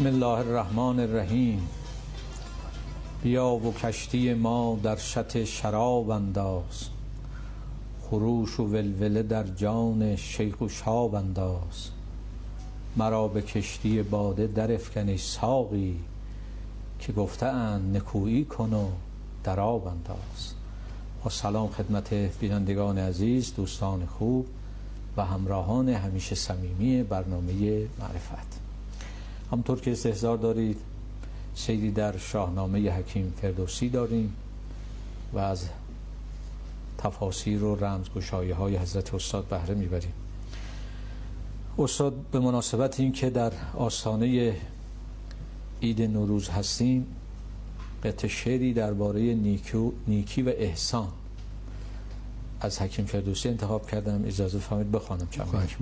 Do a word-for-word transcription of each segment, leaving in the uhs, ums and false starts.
بسم الله الرحمن الرحیم. بیا و کشتی ما در شط شراب انداز، خروش و ولوله در جان شیخ و شاب انداز. مرا به کشتی باده در افکن ای ساقی، که گفته اند نکویی کن و در آب انداز. با سلام خدمت بینندگان عزیز، دوستان خوب و همراهان همیشه صمیمی برنامه معرفت. همطور که استحضار دارید سیری در شاهنامه حکیم فردوسی داریم و از تفاسیر و رمزگشایی های حضرت استاد بهره میبریم. استاد به مناسبت این که در آستانه عید نوروز هستیم، قطعه شعری درباره نیکی و احسان از حکیم فردوسی انتخاب کردم. اجازه فرمایید بخوانم چند بیت.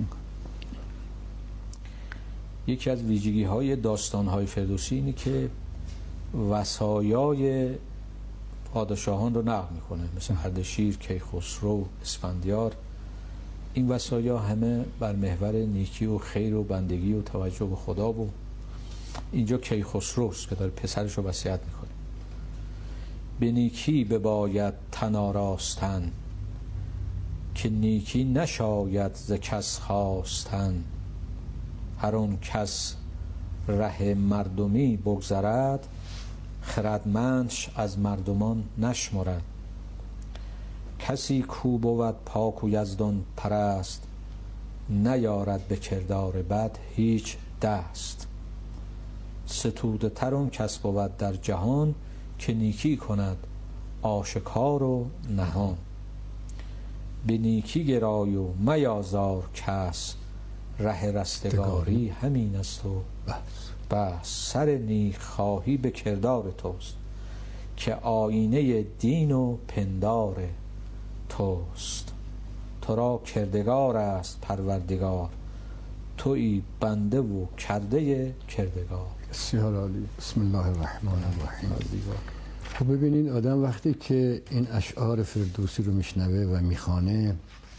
یکی از ویژگی های داستان های فردوسی اینه که وصایای پادشاهان رو نقل میکنه، مثل اردشیر، کیخسرو، اسفندیار. این وصایا همه بر محور نیکی و خیر و بندگی و توجه به خدا و اینجا کیخسروست که داره پسرش رو وصیت میکنه. به نیکی بباید تن آراستن، که نیکی نشاید ز کس خواستن. هر آن کس ره مردمی بگذرد، خردمندش از مردمان نشمرد. کسی کو بود پاک و یزدان پرست، نیارد به کردار بد هیچ دست. ستوده تر آن کس بود در جهان، که نیکی کند آشکار و نهان. به نیکی گرای و میازار کس، ره رستگاری همین است و بس. بس سر نیک خواهی به کردار توست، که آینه دین و پندار توست. تو را کردگار است پروردگار، تویی بنده و کرده کردگار. بسیار عالی. بسم الله الرحمن الرحیم. خب ببینید، آدم وقتی که این اشعار فردوسی رو میشنوه و میخوانه،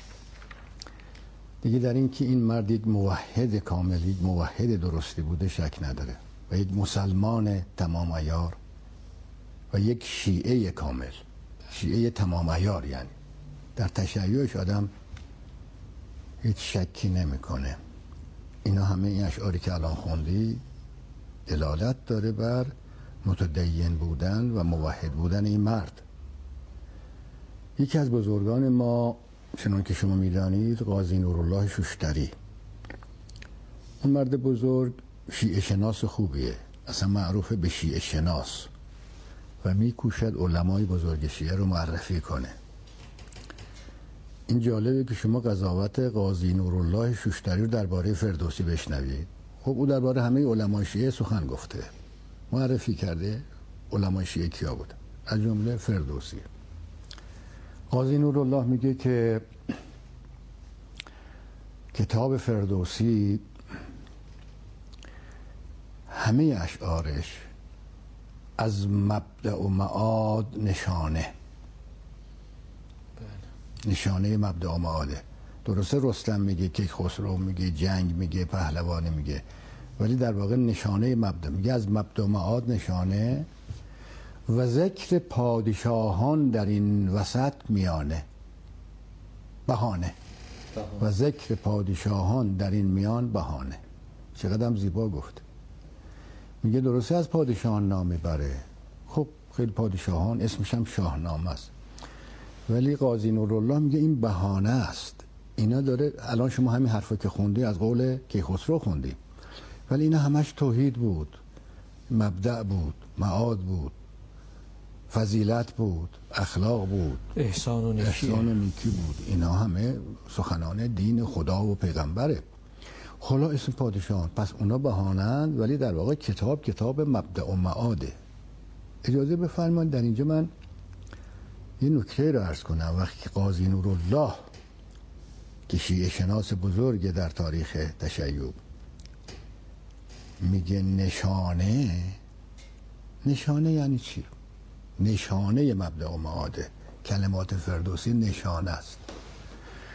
دیگه در این که این مرد یک موحد کامل، یک موحد درستی بوده شک نداره و یک مسلمان تمام عیار و یک شیعه کامل، شیعه تمام عیار. یعنی در تشیعش آدم هیچ شکی نمیکنه. اینا همه این اشعاری که الان خوندی دلالت داره بر متدین بودن و موحد بودن این مرد. یکی از بزرگان ما، چنان که شما میدانید، قاضی نورالله شوشتری، اون مرد بزرگ شیعه شناس خوبیه، اصلا معروفه به شیعه شناس و میکوشد علمای بزرگ شیعه رو معرفی کنه. این جالبه که شما قضاوت قاضی نورالله شوشتری رو درباره فردوسی بشنوید. خب او درباره همه علمای شیعه سخن گفته، معرفی کرده علمای شیعه کیا بود، از جمله فردوسی. قاضی نورالله میگه که کتاب فردوسی همه اشعارش از مبدأ و معاد نشانه نشانه مبدأ و معاده. درسته رستم میگه، کیخسرو میگه، جنگ میگه، پهلوانی میگه، ولی در واقع نشانه مبدأ میگه، از مبدأ و معاد نشانه. و ذکر پادشاهان در این وسط میانه، بهانه. و ذکر پادشاهان در این میان بهانه. چقدر هم زیبا گفت. میگه درسته از پادشاهان نام بره، خب خیلی پادشاهان اسمش هم شاهنامه است، ولی قاضی نورالله میگه این بهانه است. اینا داره، الان شما همین حرفا که خوندی از قول کیخسرو خوندی، ولی اینا همش توحید بود، مبدأ بود، معاد بود، فضیلت بود، اخلاق بود، احسان و نیکی, احسان و نیکی بود. اینا همه سخنان دین خدا و پیغمبره. حالا اسم پادشاهان، پس اونا بهانند، ولی در واقع کتاب کتاب مبدأ و معاده. اجازه بفرمایید در اینجا من یه نکته رو عرض کنم. وقتی قاضی نورالله که شیعه شناس بزرگ در تاریخ تشیع میگه نشانه، نشانه یعنی چی؟ نشانه مبدأ و معاده. کلمات فردوسی نشانه است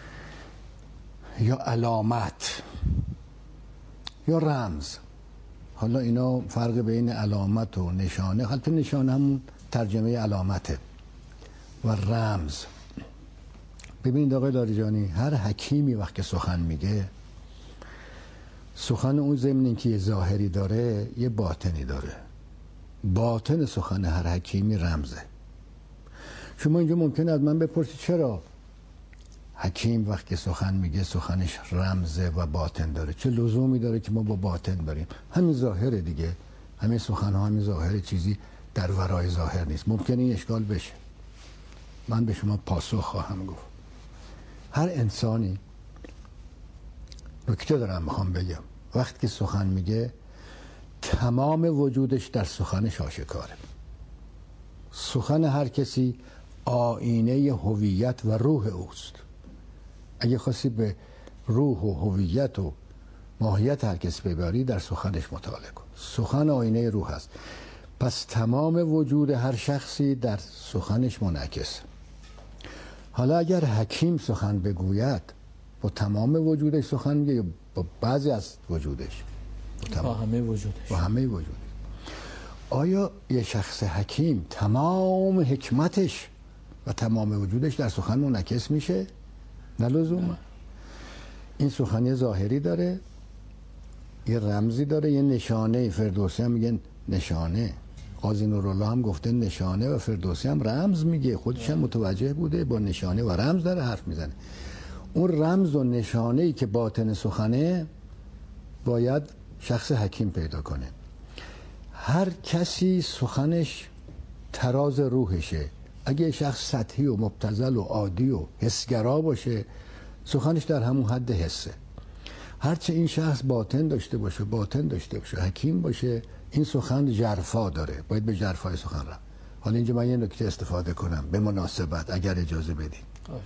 یا علامت یا رمز. حالا اینا فرق بین علامت و نشانه، حتی نشانه همون ترجمه علامته و رمز. ببینید آقای لاریجانی، هر حکیمی وقتی سخن میگه، سخن اون ضمن اینکه یه ظاهری داره یه باطنی داره. باطن سخن هر حکیمی رمزه. شما اینجا ممکنه از من بپرسید چرا حکیم وقتی سخن میگه سخنش رمزه و باطن داره؟ چه لزومی داره که ما با باطن بریم؟ همین ظاهره دیگه، همین سخن ها همین ظاهر، چیزی در ورای ظاهر نیست. ممکنه این اشکال بشه، من به شما پاسخ خواهم گفت. هر انسانی، نکته دارم میخوام بگم، وقتی که سخن میگه تمام وجودش در سخنش آشکاره. سخن هر کسی آینه هویت و روح اوست. اگه خواستی به روح و هویت و ماهیت هر کسی ببری، در سخنش مطالعه کن. سخن آینه روح است. پس تمام وجود هر شخصی در سخنش منعکس. حالا اگر حکیم سخن بگوید، با تمام وجودش سخن میگه یا با بعضی از وجودش؟ با, با همه وجودش. با همه وجودش. آیا یه شخص حکیم تمام حکمتش و تمام وجودش در سخن منعکس میشه؟ نه لزوما. این سخنی ظاهری داره، یه رمزی داره، یه نشانه. فردوسی هم میگن نشانه، قاضی نورالله هم گفته نشانه، و فردوسی هم رمز میگه. خودش هم متوجه بوده، با نشانه و رمز داره حرف میزنه. اون رمز و نشانه‌ای که باطن سخنه باید شخص حکیم پیدا کنه. هر کسی سخنش تراز روحشه. اگه شخص سطحی و مبتذل و عادی و حسگرا باشه، سخنش در همون حد حسه. هرچه این شخص باطن داشته باشه، باطن داشته باشه، حکیم باشه، این سخن ژرفا داره، باید به ژرفای سخن رفت. حالا اینجا من یه نکته استفاده کنم به مناسبت، اگر اجازه بدید.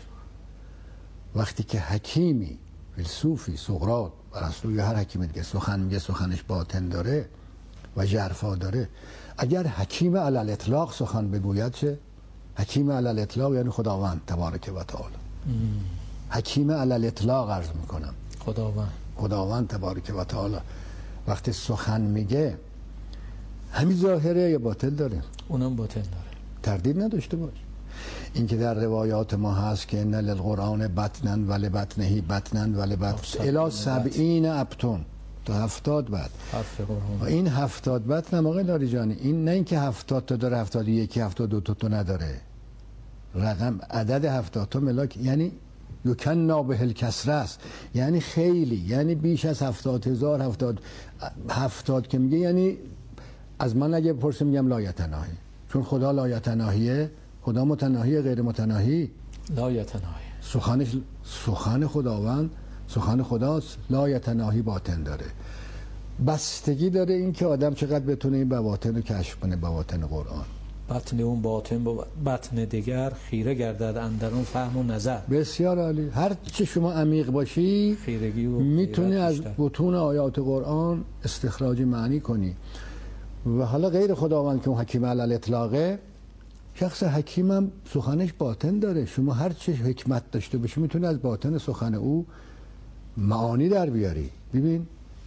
وقتی که حکیمی، فیلسوفی، سقراط، ارسطو یا هر حکیمی دیگه سخن میگه، سخنش باطن داره و ژرفا داره. اگر حکیم علی الاطلاق سخن بگوید چه؟ حکیم علی الاطلاق یعنی خداوند تبارک و تعالی. حکیم علی الاطلاق عرض میکنم، خداوند خداوند تبارک و تعالی وقتی سخن میگه همین ظاهره یا باطن داره؟ اونم باطن داره، تردید نداشته باش. این که در روایات ما هست که ان للقرآن بطنا و لبطنه بطنا و لبطن الی سبعین ابطن، تا هفتاد بطن. و این هفتاد بطن هم آقای لاریجانی، این نه اینکه هفتاد تا داره، هفتاد یکی، هفتاد دو تا نداره. رقم عدد هفتاد تا ملاک یعنی یکن نابه الکسره است، یعنی خیلی، یعنی بیش از هفتاد هزار. هفتاد هفتاد که میگه یعنی از من اگه بپرسه میگم لایتناهی، چون خدا لایتناهیه. خدا متناهی، غیر متناهی لایتناهی. سخنش سخن خداوند، سخن خداست، لایتناهی باطن داره. بستگی داره این که آدم چقدر بتونه این بواطن رو کشف کنه، بواطن قرآن. بطن اون باطن با بطن دیگر خیره گردد اندرون فهم و نظر. بسیار عالی. هر چه شما عمیق باشی خیرگی و میتونی از بطون آیات قرآن استخراج معنی کنی. و حالا غیر خداوند که اون حکیم علی الاطلاقه، شخص حکیم هم سخنش باطن داره. شما هر چه حکمت داشته باشی میتونی از باطن سخن او معانی در بیاری. ببین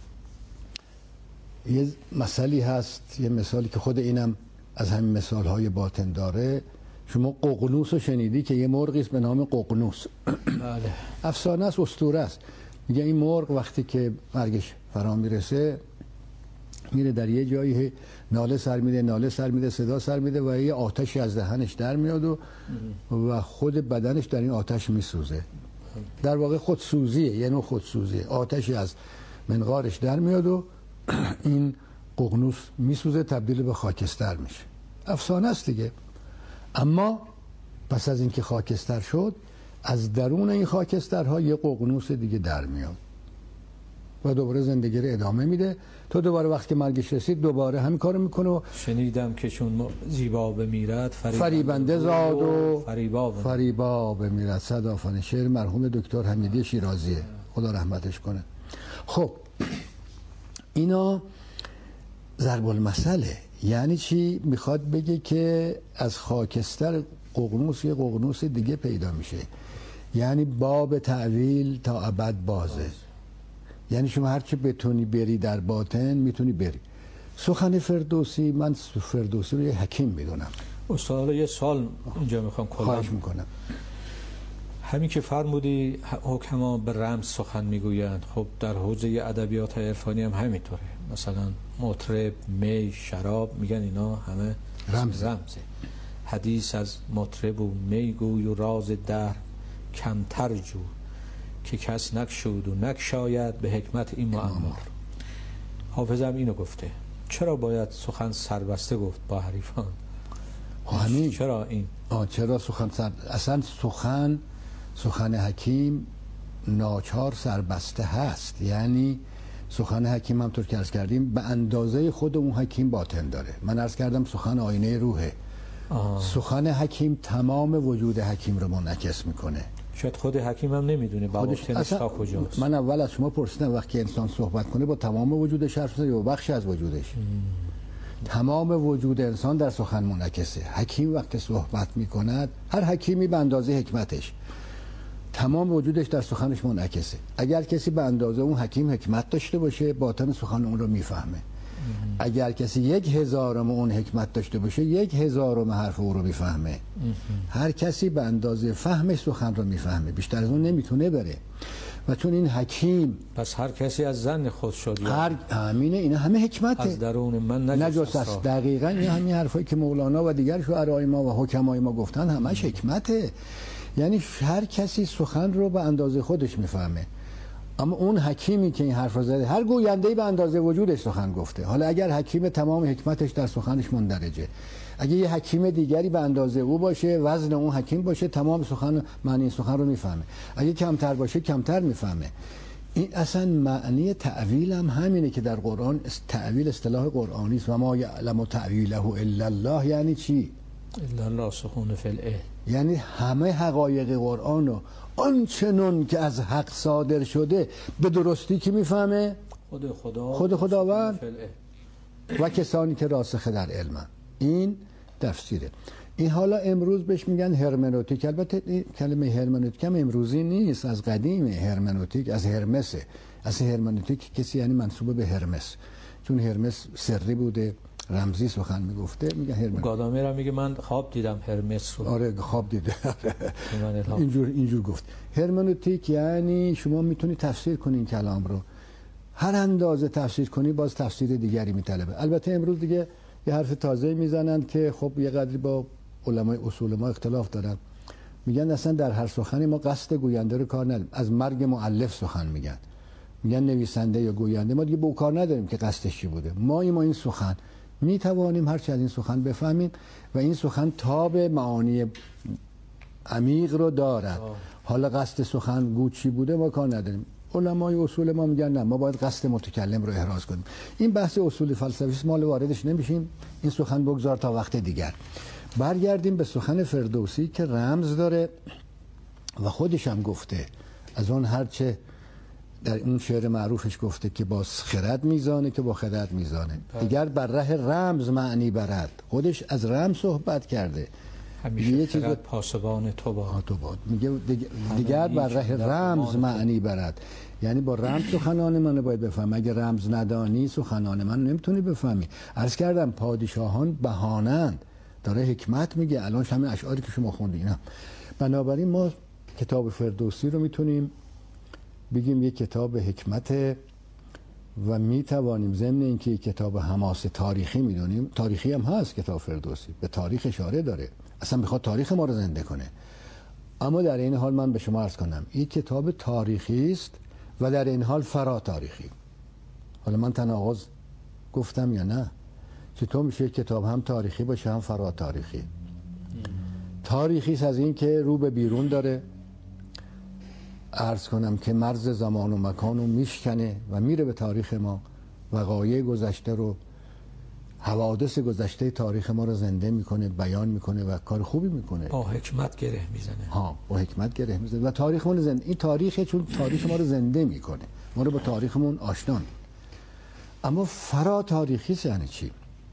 یه مثالی هست، یه مثالی که خود اینم از همین مثالهای باطن داره. شما ققنوس رو شنیدی که یه مرغی است به نام ققنوس. بله. افسانه است، اسطوره است. میگه این مرغ وقتی که مرگش فرا میرسه میره در یه جایی ناله سر میده، ناله سر میده، صدا سر میده و یه آتشی از دهنش در میاد و و خود بدنش در این آتش میسوزه. در واقع خودسوزیه، یه نوع خودسوزیه. آتشی از منقارش در میاد و این ققنوس میسوزه، تبدیل به خاکستر میشه. افسانه است دیگه. اما پس از اینکه خاکستر شد، از درون این خاکسترها یه ققنوس دیگه در میاد و دوباره زندگی رو ادامه میده تا دوباره وقتی که مرگش رسید دوباره همین کارو میکنه. و شنیدم که چون زیبا بمیرد فریبنده زاد و فریبا فریبا بمیرد. صدافانه شعر مرحوم دکتر حمیدی شیرازیه، خدا رحمتش کنه. خب اینا ضرب المثله. یعنی چی؟ میخواد بگه که از خاکستر ققنوس یه ققنوس دیگه پیدا میشه. یعنی باب تعویل تا ابد بازه. یعنی شما هرچی بتونی بری در باطن میتونی بری. سخن فردوسی، من فردوسی رو یه حکیم میدونم. استاد یه سال اینجا میخوام کلا خواهش میکنم. همین که فرمودی حکما به رمز سخن میگویند، خب در حوزه ادبیات عرفانی هم همینطوره. مثلا مطرب، می، شراب میگن اینا همه رمز. رمزه. حدیث از مطرب و می گوی و راز در کمتر جو که کس نکشود و نکشاید به حکمت این معمار. حافظم اینو گفته. چرا باید سخن سربسته گفت با حریفان؟ همین چرا این آه چرا سخن سر... اصلا سخن سخن حکیم ناچار سربسته هست. یعنی سخن حکیم هم طور که عرض کردیم به اندازه خود اون حکیم باطن داره. من عرض کردم سخن آینه روحه. آه. سخن حکیم تمام وجود حکیم رو منعکس میکنه. شاید خود حکیم هم نمیدونه باطنش تا کجاست. من اول از شما پرسیدم وقتی انسان صحبت کنه با تمام وجودش حرف بزنه یا بخشی از وجودش؟ ام. تمام وجود انسان در سخن منعکسه. حکیم وقتی صحبت میکند، هر حکیمی به اندازه حکمتش تمام وجودش در سخنش منعکسه. اگر کسی به اندازه اون حکیم حکمت داشته باشه، باطن سخن اون رو میفهمه. اگر کسی یک هزارم اون حکمت داشته باشه، یک هزارم حرف او رو میفهمه. هر کسی به اندازه فهمش سخن رو میفهمه، بیشتر از اون نمیتونه بره. و چون این حکیم، پس هر کسی از ظن خود شد، هر امینه، اینا همه حکمته. از درون من نجس است. دقیقاً این همین حرفایی که مولانا و دیگر شعرای ما و حکمای ما گفتن همش حکمته. یعنی هر کسی سخن رو به اندازه خودش میفهمه. اما اون حکیمی که این حرف رو زده، هر گوینده‌ای به اندازه وجودش سخن گفته. حالا اگر حکیم تمام حکمتش در سخنش مندرجه، اگه یه حکیم دیگری به اندازه او باشه، وزن اون حکیم باشه، تمام سخن معنی سخن رو میفهمه. اگه کمتر باشه کمتر میفهمه. این اصلا معنی تعویل هم همینه که در قرآن تعویل اصطلاح قرآنی است. و ما یعلم تعویله الا الله. یعنی چی؟ الا الراسخون فی العلم. یعنی همه حقایق قرآن رو آنچنان که از حق صادر شده به درستی که میفهمه خود خدا خود خداوند و کسانی که راسخ در علمن. این تفسیره. این حالا امروز بهش میگن هرمنوتیک. البته این کلمه هرمنوتیک هم امروزی نیست، از قدیم. هرمنوتیک از هرمسه. از هرمنوتیک کسی یعنی منسوب به هرمس، چون هرمس سری بوده، رمزی سخن میگفته، میگه هرمس. گادامر هم میگه من خواب دیدم هرمس رو. آره خواب دیده. اینجور اینجور گفت. هرمنوتیک یعنی شما میتونی تفسیر کنی این کلام رو، هر اندازه تفسیر کنی باز تفسیر دیگری میطلبه. البته امروز دیگه یه حرف تازه میزنن که خب یه قدری با علمای اصول ما اختلاف دارن. میگن اصلا در هر سخنی ما قصد گوینده رو کار نداریم. از مرگ مؤلف سخن میگن. میگن نویسنده یا گوینده، ما دیگه با کار نداریم که قصدش چی بوده. ما ما این سخن میتوانیم هر چه از این سخن بفهمیم و این سخن تاب معانی عمیق رو دارد. آه. حالا قصد سخن گو چی بوده ما کار نداریم. علمای اصول ما میگن نه، ما باید قصد متکلم رو احراز کنیم. این بحث اصول فلسفی مال واردش نمیشیم. این سخن بگذار تا وقت دیگر. برگردیم به سخن فردوسی که رمز داره و خودش هم گفته. از اون هرچه در این شعر معروفش گفته که با خرد میزانه که با خرد میزانه، دیگر بر ره رمز معنی برد. خودش از رمز صحبت کرده. همیشه خرد پاسبان تو باد. تو باد. میگه دیگر بر ره رمز معنی برد. یعنی با رمز سخنان من باید بفهم. اگه رمز ندانی سخنان من نمیتونی بفهمی. عرض کردم پادشاهان بهانند. داره حکمت میگه. الان همین اشعاری که شما خوندین. بنابراین ما کتاب فردوسی رو میتونیم بگیم یک کتاب حکمت و میتوانیم ضمن اینکه یک کتاب حماسه تاریخی میدونیم، تاریخی هم هست کتاب فردوسی، به تاریخ اشاره داره، اصلا میخواد تاریخ ما رو زنده کنه. اما در این حال من به شما عرض کنم این کتاب تاریخی است و در این حال فرا تاریخی. حالا من تناقض گفتم یا نه؟ چطور میشه کتاب هم تاریخی باشه هم فرا تاریخی؟ تاریخی است از این که رو به بیرون داره، عرض کنم که مرز زمان و مکان رو میشکنه و میره به تاریخ ما، وقایع گذشته رو، حوادث گذشته تاریخ ما رو زنده میکنه، بیان میکنه و کار خوبی میکنه. با حکمت گره میزنه. ها، با حکمت گره میزنه و تاریخ ما رو زنده. این تاریخه چون تاریخ ما رو زنده میکنه، ما رو با تاریخمون آشنا. اما فرا تاریخی است یعنی چی؟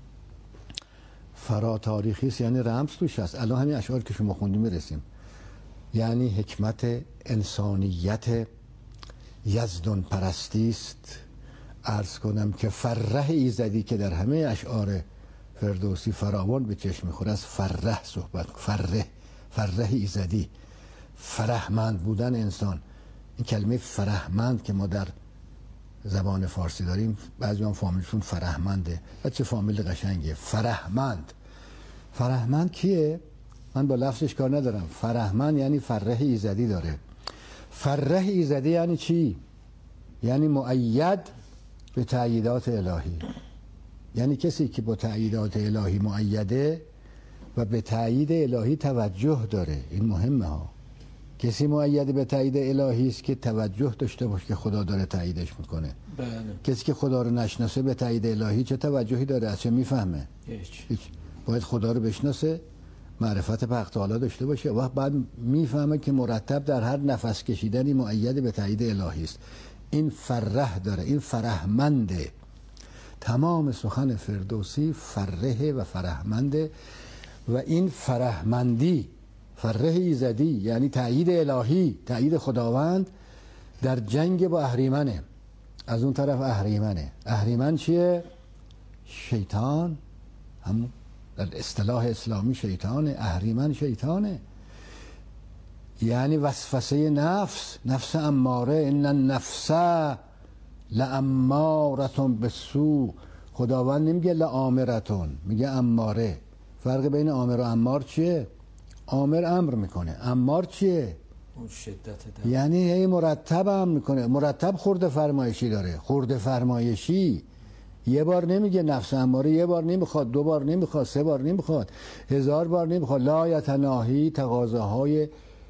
فرا تاریخی است یعنی رمز توش هست. الان همین اشعار که شما خوندیم میرسیم. یعنی حکمت انسانیت یزدان پرستی است، عرض کنم که فرح ایزدی که در همه اشعار فردوسی فراوان به چشم میخوره، از فرح صحبت، فرح فرح ایزدی، فرحمند بودن انسان. این کلمه فرحمند که ما در زبان فارسی داریم، بعضی هم فامیلشون فرحمنده و چه فامیل قشنگیه، فرحمند. فرحمند کیه؟ من با لفظش کار ندارم. فرحمند یعنی فرح ایزدی داره. فرح ایزدی یعنی چی؟ یعنی مؤید به تأییدات الهی، یعنی کسی که با تأییدات الهی مؤیده و به تأیید الهی توجه داره. این مهمه ها. کسی مؤید به تأیید الهی است که توجه داشته باشه که خدا داره تأییدش میکنه. بله. کسی که خدا رو نشناسه به تأیید الهی چه توجهی داره؟ از چه میفهمه؟ هیچ. هیچ. باید خدا رو بشناسه، معرفت حق تعالی داشته باشه، و بعد میفهمه که مرتب در هر نفس کشیدنی مؤید به تأیید الهی است. این فرح داره، این فرحمنده. تمام سخن فردوسی فرحه و فرحمنده و این فرحمندی، فرح ایزدی یعنی تأیید الهی، تأیید خداوند در جنگ با اهریمنه. از اون طرف اهریمنه. اهریمن چیه؟ شیطان، هم در اصطلاح اسلامی شیطانه. اهریمن شیطانه، یعنی وسوسه نفس، نفس اماره. ان النفس لامارتون بالسوء. خداوند نمیگه لآمرتون، میگه اماره. فرق بین آمر و امار چیه؟ آمر امر میکنه، امار چیه؟ اون شدت داره. یعنی هی مرتب امر میکنه، مرتب خورده فرمایشی داره. خورده فرمایشی یه بار نمیگه نفس اماره، یه بار نمیخواد، دو بار نمیخواد، سه بار نمیخواد، هزار بار نمیخواد. لا یتناهی، تقاضاهای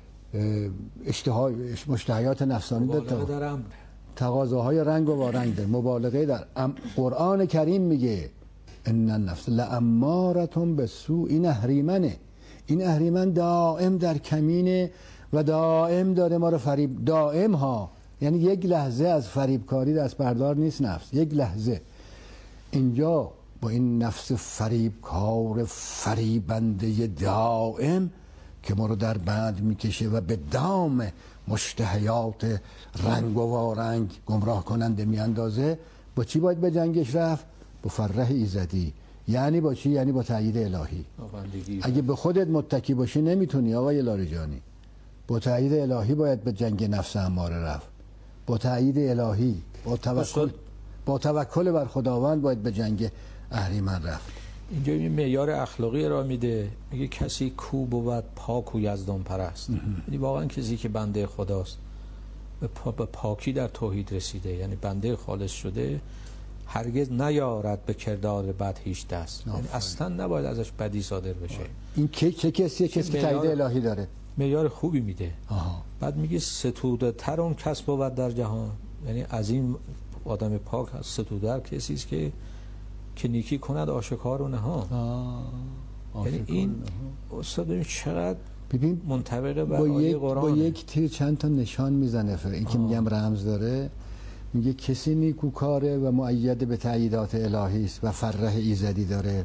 اشتهای مشتهیات نفسانی داره، تقاضاهای رنگ و وارنگ داره، مبالغه در ام... قرآن کریم میگه ان النفس لامارتون بالسوء. این اهریمنه. این اهریمن دائم در کمینه و دائم داره ما رو فریب، دائم ها، یعنی یک لحظه از فریبکاری دست بردار نیست نفس، یک لحظه. اینجا با این نفس فریبکار فریبنده دائم که ما رو در بند میکشه و به دام مشتهیات رنگ و وارنگ گمراه کننده میاندازه، با چی باید به جنگش رفت؟ با فرح ایزدی. یعنی با چی؟ یعنی با تأیید الهی. اگه به خودت متکی باشی نمیتونی آقای لاریجانی. با تأیید الهی باید به جنگ نفس اماره رفت. با تأیید الهی، با توکل با توکل بر خداوند باید به جنگ اهریمن رفت. اینجا این معیار اخلاقی را میده، میگه کسی کو بود پاک و یزدان پرست. یعنی واقعا کسی که بنده خداست، به, پا به پاکی در توحید رسیده، یعنی بنده خالص شده، هرگز نیارد به کردار بد هیچ دست. یعنی اصلا نباید ازش بدی صادر بشه. این که چه کسیه؟ کسی که تأیید الهی داره، معیار خوبی میده. آها. بعد میگه ستوده تر اون کس بود در جهان، یعنی از این آدم پاک ستوده تر کسی است که که نیکی کند آشکار و نهان. یعنی این استاد ببین چقدر ببین منطبق بر آیه آیه قرآن. با یک تیر چند تا نشان میزنه. فر این که میگم رمز داره، میگه کسی نیکوکاره و مؤید به تأییدات الهی است و فرح ایزدی داره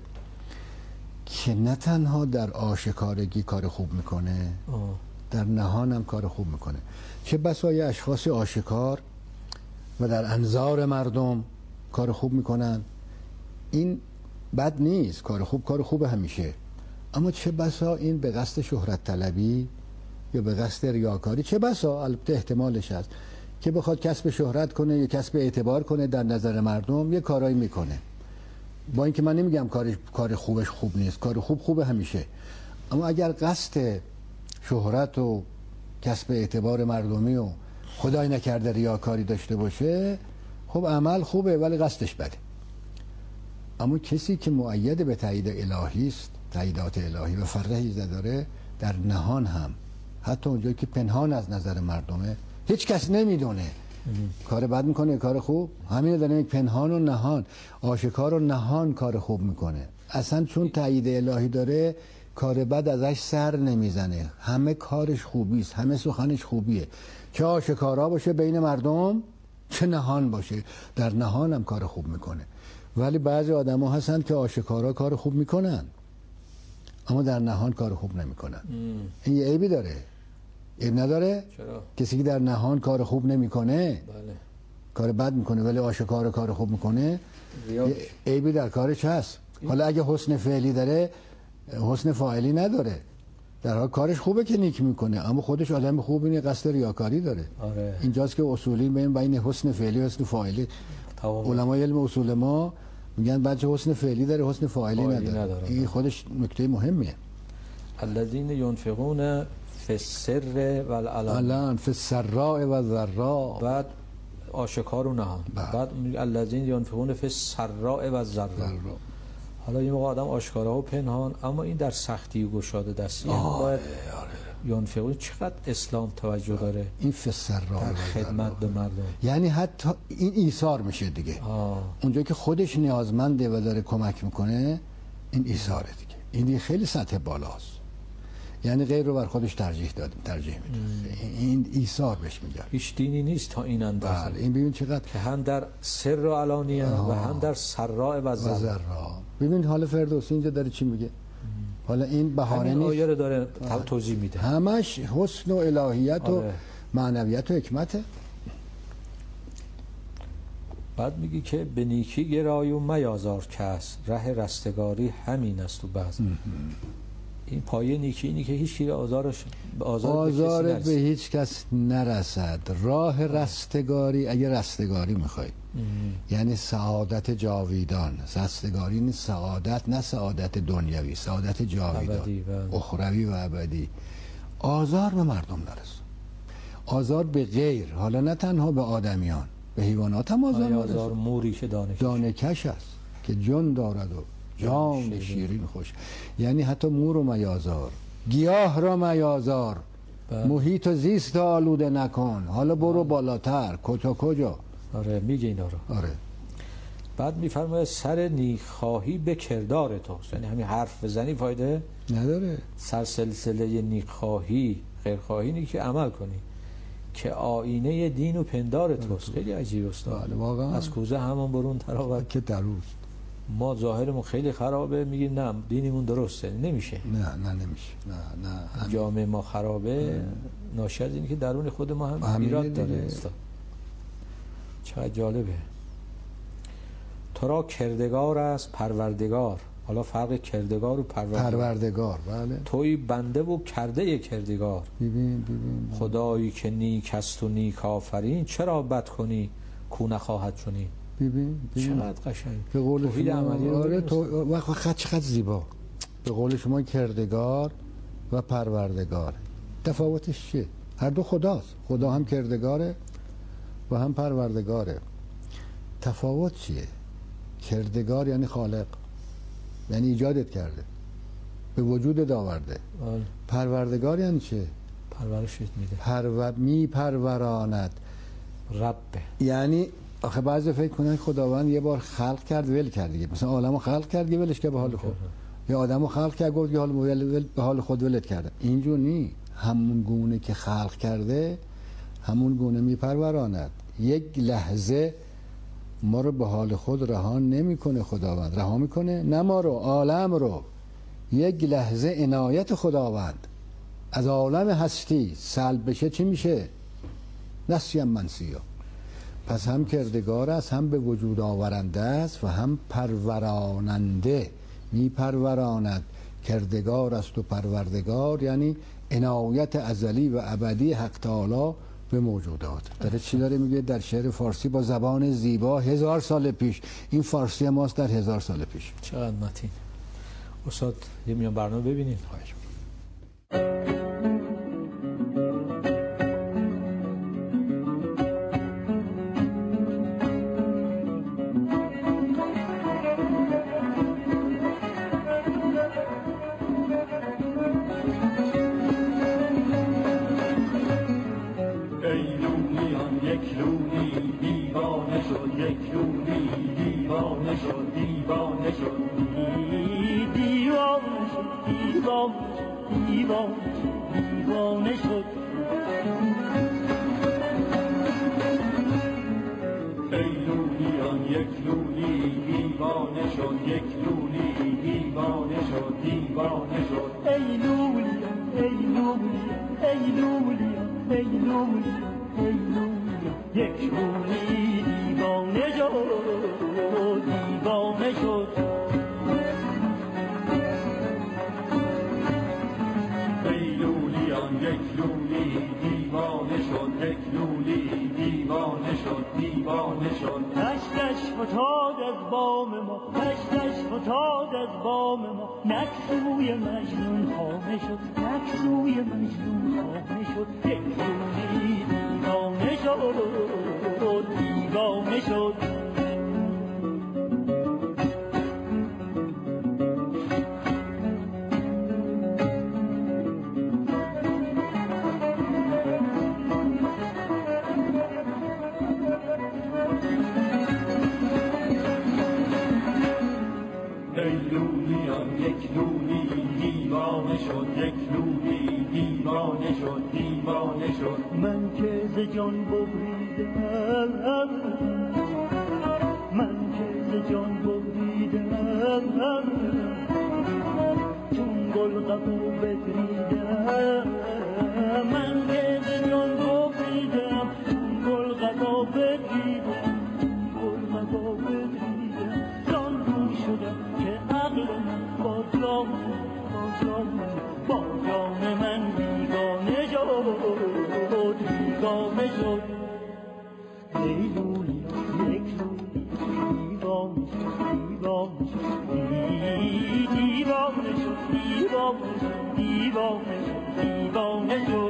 که نه تنها در آشکارگی کار خوب میکنه، آه. در نهان هم کار خوب میکنه. چه بسای اشخاص آشکار و در انظار مردم کار خوب میکنن، این بد نیست، کار خوب کار خوب همیشه. اما چه بسا این به قصد شهرت طلبی یا به قصد ریاکاری، چه بسا البته احتمالش هست که بخواد کسب شهرت کنه یا کسب اعتبار کنه در نظر مردم، یه کارایی میکنه. با اینکه من نمیگم کارش کار خوبش خوب نیست، کار خوب خوبه همیشه. اما اگر قصد شهرت و کسب اعتبار مردمی و خدای نکرده ریاکاری داشته باشه، خب عمل خوبه ولی قصدش بده. اما کسی که مؤید به تأیید الهی است، تأییدات الهی و فرحی داره، در نهان هم، حتی اونجایی که پنهان از نظر مردمه، هیچ کس نمیدونه کار بد میکنه کار خوب، همین داره یک پنهان و نهان، آشکار و نهان کار خوب میکنه. اصلا چون تأیید الهی داره کار بد ازش سر نمیزنه، همه کارش خوبی است، همه سخنش خوبیه، چه آشکارا باشه بین مردم چه نهان باشه، در نهان هم کار خوب میکنه. ولی بعضی آدم ها هستن که آشکارا کار خوب میکنن اما در نهان کار خوب نمیکنن. این یه عیبی داره. عیب نداره؟ چرا؟ کسی که در نهان کار خوب نمیکنه، بله. کار بد میکنه ولی آشکار کار خوب میکنه، ریاض. عیبی در کارش هست. حالا اگه حسن فعلی داره حسن فاعلی نداره، در حال کارش خوبه که نیک میکنه اما خودش آدم خوبی نیست، قصد ریاکاری داره. آره. اینجاست که اصولی بین بین حسن فعلی و حسن فاعلی، علمای علم اصول ما میگن بچه حسن فعلی داره حسن فاعلی نداره. نداره. این خودش نکته مهمیه. الذين ينفقون فی السر والعلن فی السراء والضراء، بعد آشکار و نهان، بعد الذين ينفقون فی السراء والضراء. حالا این موقع آدم آشکارا و پنهان، اما این در سختی و گشاده دستی هم باید ینفقون. چقدر اسلام توجه داره این فی السراء در خدمت به مردم، یعنی حتی این ایثار میشه دیگه. اونجا که خودش نیازمنده و داره کمک میکنه این ایثاره دیگه، این دیگه خیلی سطح بالاست، یعنی غیر رو بر خودش ترجیح دادیم ترجیح میده، این ایثار بهش میگن. هیچ دینی نیست تا این اندازه. بله این ببین چقدر که هم در سر و علانیه و هم در سراء و ضراء. ببین حالا فردوسی اینجا داره چی میگه؟ حالا این بهانه نیست، آیه رو داره توضیح میده، همش حسن و الهیت و آره. معنویت و حکمته. بعد میگی که به نیکی گرای و میازار کس، ره رستگاری همین است و بعض. این پایه نیکی اینی که هیچ کی آزارش آزار, آزار به, به هیچ کس نرسد. راه رستگاری، اگه رستگاری میخوای یعنی سعادت جاویدان، رستگاری نیست سعادت، نه سعادت دنیوی، سعادت جاویدان اخروی و ابدی. آزار به مردم نرسد، آزار به غیر، حالا نه تنها به آدمیان، به حیوانات هم آزار نرسد. آزار موری که دانکش دانکش است که جن دارد و جان شیرین خوش، یعنی حتی مور و میازار، گیاه را میازار، محیط و زیست آلوده نکن، حالا برو بالاتر کجا کجا. آره میگه اینا رو. آره. بعد میفرماید سر نیکخواهی به کردار توست، یعنی همین حرف بزنی فایده نداره. سر سلسله نیکخواهی خیرخواهی اینه که عمل کنی که آینه دین و پندار توست. خیلی عجیب استاد. واقعا از کوزه همون برون تراوت که دروست. ما ظاهرمون خیلی خرابه میگیم نه دینمون درسته، نمیشه. نه نه نمیشه. نه نه جامعه ما خرابه، ناشی از اینه که درون خود ما هم ایراد داره استاد. چقدر جالبه. تو را کردگار است پروردگار. حالا فرق کردگار و پروردگار. پروردگار بله. توی بنده و کرده کردگار. ببین ببین خدایی که نیک است و نیک آفرین، چرا بد کنی کو نخواهد چنین. ببین چقدر قشنگ. به قول شما آره تو وقت خط چقدر زیبا. به قول شما کردگار و پروردگار تفاوتش چیه؟ هر دو خداست. خدا هم کردگاره و هم پروردگاره. تفاوت چیه؟ کردگار یعنی خالق، یعنی ایجادت کرده، به وجودت آورده. آل. پروردگار یعنی چه؟ پرورشت میده. پرور می پروراند. ربه. یعنی آخه بعضی فکر کنن خداوند یه بار خلق کرد ول کرد دیگه، مثلا عالمو خلق کرد دیگه ولش کرد به حال خود، یا آدمو خلق کرد گفت که حال ول به حال خود ولت کرده. اینجور نی، همون گونه که خلق کرده همون گونه میپروراند. یک لحظه ما رو به حال خود رها نمیکنه خداوند، رها میکنه نه ما رو، عالم رو. یک لحظه عنایت خداوند از عالم هستی سلب بشه چی میشه؟ نسیم منسیا. پس هم کردگار است، هم به وجود آورنده است و هم پروراننده، می پروراند. کردگار است و پروردگار یعنی عنایت ازلی و ابدی حق تعالی به موجودات. داره چی داره میگه در شعر فارسی با زبان زیبا هزار سال پیش؟ این فارسی ماست در هزار سال پیش. چقدر متین. استاد یه میان برنامه ببینیم. یک روزی دیوانه شد دیوانه شد ای لولیان یک لولی دیوانه شد یک لولی دیوانه شد دیوانه شد اشکش فتاد از بام ما اشکش فتاد از بام ما نک سوی مجنون خانه شد نک سوی مجنون خانه شد یک لولی دیوانه شد دیوانه شد یک لولی دیوانه شد یک لولی دیوانه شد دیوانه شد من که ز جان ببریدم من که ز جان ببریدم چون گل قبو بدریدم من که ز جان ببریدم چون گل قبو بدریدم چون گل قبو بدریدم جان رو شدم که عقل من با جان با جان با جان من بیگانه شد بیگانه شد ای لولی یک لولی دیوانه شد دیوانه شد دیوانه شد دیوانه شد دیوانه شد.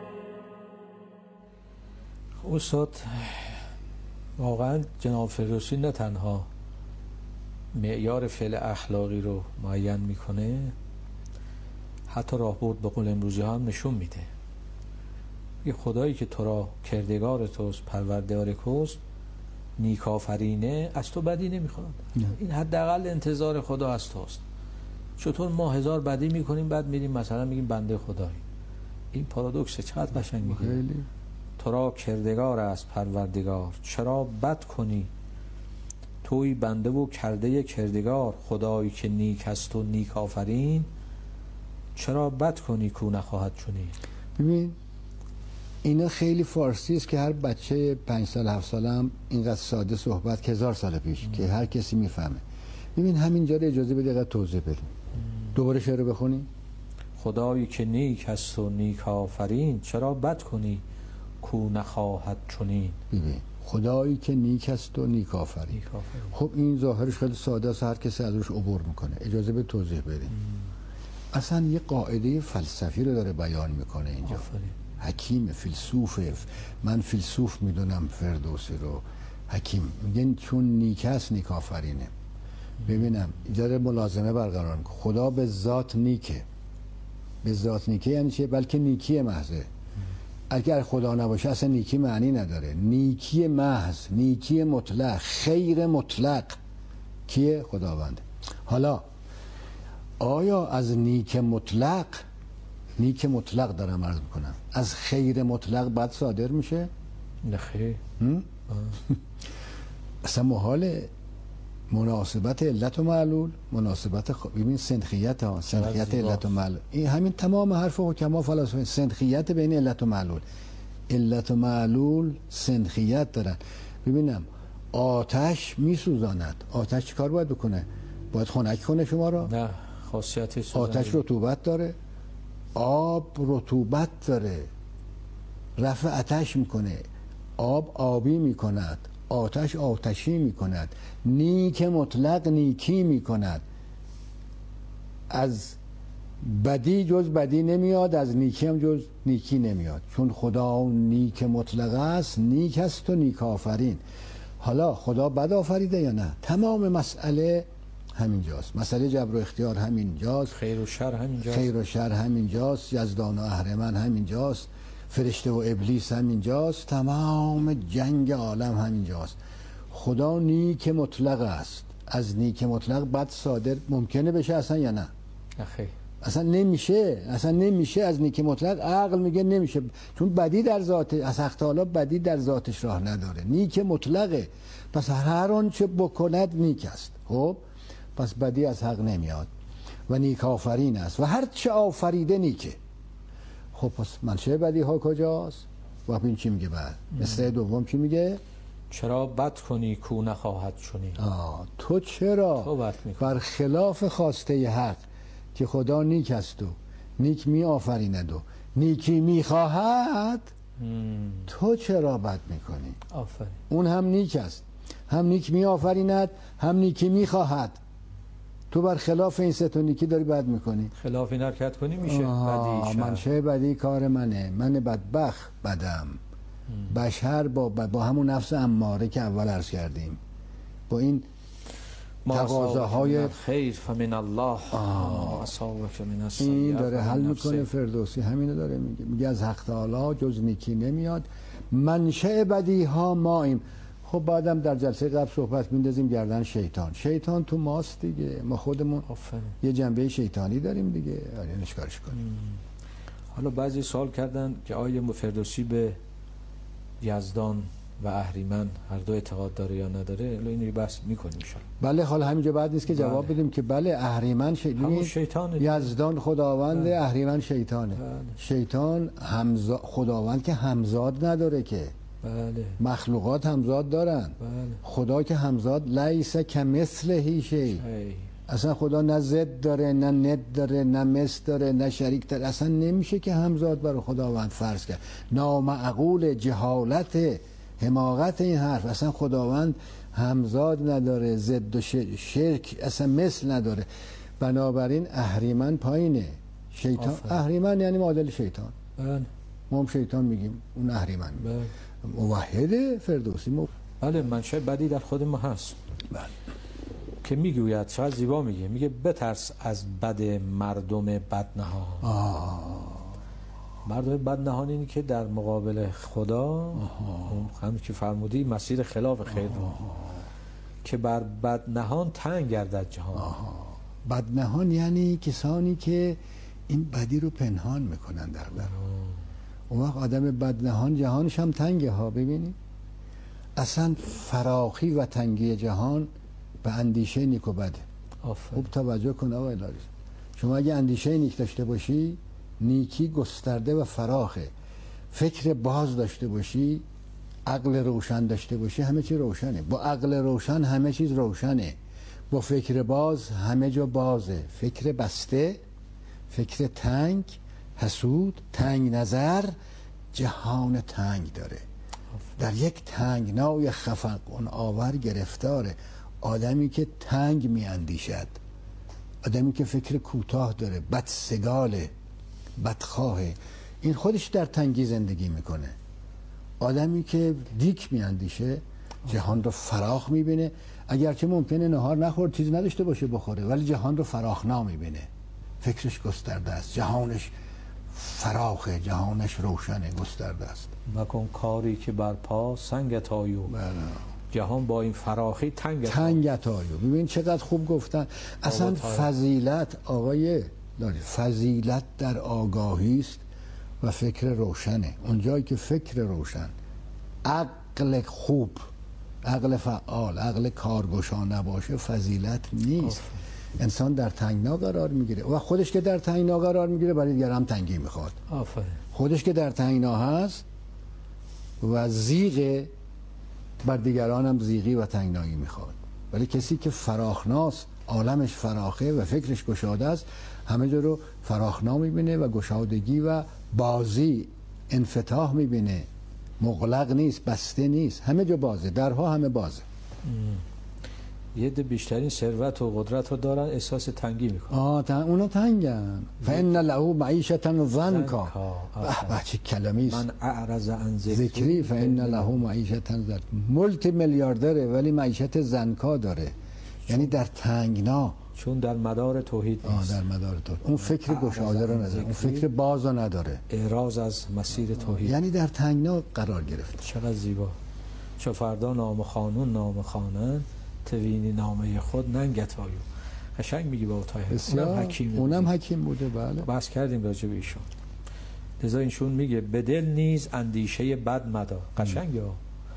استاد واقعا جناب فردوسی نه تنها معیار فعل اخلاقی رو معین میکنه، حتی راهبرد به قول امروزی ها هم نشون میده. یه خدایی که تو را کردگار توست پروردگار توست نیک آفرینه از تو بدی نمیخواد. این حداقل انتظار خدا از توست. چطور ما هزار بدی میکنیم بعد میریم مثلا میگیم بنده خدایی؟ این پارادوکسه. چقدر قشنگ میگه تو را کردگار است پروردگار چرا بد کنی توی بنده و کرده کردگار خدایی که نیک است و نیک آفرین چرا بد کنی کو نخواهد چنین. ببین اینا خیلی فارسی است که هر بچه پنج سال هفت سال هم اینقدر ساده صحبت که هزار سال پیش ام. که هر کسی میفهمه. ببین همینجا رو اجازه بده دقیقه توضیح بدیم. دوباره شعر بخونی. خدایی که نیک است و نیک آفرین چرا بد کنی کو نخواهد چنین. ببین خدایی که نیک است و نیک آفرین. خب این ظاهرش خیلی ساده است، هر کسی از روش عبور میکنه. اجازه به توضیح بدیم. اصلا یه قاعده فلسفی رو داره بیان میکنه اینجا. آفرین. حکیم فیلسوفه. من فیلسوف میدونم فردوسی رو. حکیم میگن چون نیک است نیک آفرینه. ببینم اینجا ملازمه برقرار میکنه. خدا به ذات نیکه. به ذات نیکه یعنی چه؟ بلکه نیکی محضه. اگر خدا نباشه اصلا نیکی معنی نداره. نیکی محض، نیکی مطلق، خیر مطلق کیه؟ خداونده. حالا آیا از نیک مطلق، نیک مطلق دارم عرض میکنم، از خیر مطلق بعد صادر میشه؟ نه خیر. اصلا محال. مناسبت علت و معلول، مناسبت خ... ببین سنخیت ها، سنخیت علت و معلول، این همین تمام حرف حکما فلاسفه، سنخیت بین علت و معلول. علت و معلول سنخیت دارن. ببینم آتش میسوزاند، آتش چی کار باید بکنه؟ باید خنک کنه شما را؟ نه، خاصیت سوزانی. آتش رطوبت داره، آب رطوبت داره، رفع آتش میکنه، آب آبی میکند، آتش آتشی میکند. نیک مطلق نیکی میکند. از بدی جز بدی نمیاد، از نیکی هم جز نیکی نمیاد، چون خدا نیک مطلق است، نیک است و نیک آفرین. حالا خدا بد آفریده یا نه؟ تمام مسئله همینجاست. مسئله جبر و اختیار همینجاست، خیر و شر همینجاست، خیر و شر همینجاست، یزدان و اهرمن همینجاست، فرشته و ابلیس همینجاست، تمام جنگ عالم همینجاست. خدا نیک مطلق است. از نیک مطلق بد صادر ممکنه بشه اصلا یا نه؟ خیر. اصلا نمیشه، اصلا نمیشه. از نیک مطلق عقل میگه نمیشه، چون بدی در ذات، از حق تعالی بدی در ذاتش راه نداره. نیک مطلقه، پس هر آنچه بکند نیک است. خب پس بدی از حق نمیاد و نیک آفرین است و هر چه آفریده نیکه. خب پس منشأ بدی ها کجاست؟ و این چی میگه بعد؟ مصرع دوم چی میگه؟ چرا بد کنی کو نخواهد چنین. آه تو چرا تو بد میکنی. بر خلاف خواسته حق که خدا نیک است و نیک می آفریند و نیکی می خواهد تو چرا بد میکنی؟ آفرین. اون هم نیک است، هم نیک می آفریند، هم نیکی می خواهد. تو بر خلاف این سه تا نیکی داری بد میکنی. خلاف این حرکت کنی میشه بدی. منشه بدی کار منه، من بدبخت بدم. بشر با با همون نفس اماره که اول عرض کردیم، با این تقاضاهای خیر فمن الله ما اصابك من السیئات این داره حل میکنه. فردوسی همینو داره میگه، میگه از حق تعالی جز نیکی نمیاد، منشأ بدی ها ماییم. خب بعدم در جلسه قبل صحبت میندازیم گردن شیطان. شیطان تو ماست دیگه، ما خودمون آفره. یه جنبه شیطانی داریم دیگه، آره نشکارش کنیم. حالا بعضی سوال کردن که آیا فردوسی به یزدان و اهریمن هر دو اعتقاد داره یا نداره؟ حالا اینو بحث میکنیم ان شاء الله. بله حالا همینجا بعد نیست که بله. جواب بدیم که بله اهریمن شیطان، شیطانه، یزدان خداوند، بله. اهریمن شیطانه. بله. شیطان همزاد، خداوند که همزاد نداره که. بله. مخلوقات همزاد دارن. بله. خدا که همزاد لیس کمثله شیء. اصلا خدا نه ضد داره، نه ند داره، نه مثل داره، نه شریک داره. اصلا نمیشه که همزاد برای خداوند فرض کرد. نامعقول، جهالت، حماقت این حرف. اصلا خداوند همزاد نداره، ضد و شرک، اصلا مثل نداره. بنابراین اهریمن پایینه. شیطان آفره. اهریمن یعنی معادل شیطان. بله. ما هم شیطان میگیم، اون اهریمن. بله. موحده فردوسی مو... بله منشأ بدی در خود ما هست. بله. که میگوید چقدر زیبا میگه، میگه بترس از بد مردم بدنهان. مردم بدنهان اینی که در مقابل خدا همون که فرمودی مسیر خلاف خیر رو که بر بدنهان تنگ گردد جهان. آها. بدنهان یعنی کسانی که این بدی رو پنهان میکنن در در اون وقت آدم بدنهان جهانش هم تنگه ها. ببینید اصلا فراخی و تنگی جهان به اندیشه نیک و بده. خوب توجه کن آقای لاریس، شما اگه اندیشه نیک داشته باشی نیکی گسترده و فراخه، فکر باز داشته باشی، عقل روشن داشته باشی، همه چی روشنه. با عقل روشن همه چیز روشنه، با فکر باز همه جا بازه. فکر بسته، فکر تنگ، حسود، تنگ نظر، جهان تنگ داره. در یک تنگنای خفقان آور گرفتاره. آدمی که تنگ می اندیشد، آدمی که فکر کوتاه داره، بدسگاله، بدخواهه، این خودش در تنگی زندگی میکنه. آدمی که دیک می اندیشه جهان رو فراخ میبینه، اگرچه ممکنه نهار نخورد چیز نداشته باشه بخوره، ولی جهان رو فراخنا میبینه. فکرش گسترده است، جهانش فراخه، جهانش روشنه، گسترده است. مکن کاری که بر پا سنگت آیو. بله. جهان با این فراخی تنگت تنگت آیو. ببین چقدر خوب گفتن. اصلا فضیلت آقای داری، فضیلت در آگاهی است و فکر روشنه. اونجایی که فکر روشن، عقل خوب، عقل فعال، عقل کارگشا نباشه فضیلت نیست. آفر. انسان در تنگنا قرار میگیره و خودش که در تنگنا قرار میگیره برای دیگر هم تنگی میخواد. آفر. خودش که در تنگنا هست و زیغ بر دیگران هم زیغی و تنگنایی میخواد. ولی کسی که فراخناست، عالمش فراخه و فکرش گشاده است، همه جا رو فراخنا میبینه و گشادگی و بازی، انفتاح میبینه. مغلق نیست، بسته نیست، همه جا بازه، درها همه بازه. یه ده بیشترین ثروت و قدرت رو دارن، احساس تنگی میکنن. آه تا اونا تنگن. فإن له معیشة ضنکا. به چه کلمی است. من اعرض عن ذکری فإن له معیشة ضنکا. مولتی میلیاردره ولی معیشت زنکا داره، یعنی در تنگنا، چون در مدار توحید نیست. آه در مدار توحید. اون فکر گشاده رو نداره، اون فکر باز رو نداره، اعراض از مسیر توحید، یعنی در تنگنا قرار گرفت. چقدر زیبا. چو فردا نام خانون نام خانن، توینی نامه خود ننگت آیو. قشنگ میگی با طاهر. اونم حکیم بوده. اونم حکیم بوده. بله بحث کردیم راجع به ایشون. لذا اینشون میگه به دل نیز اندیشه بد مدا. قشنگه.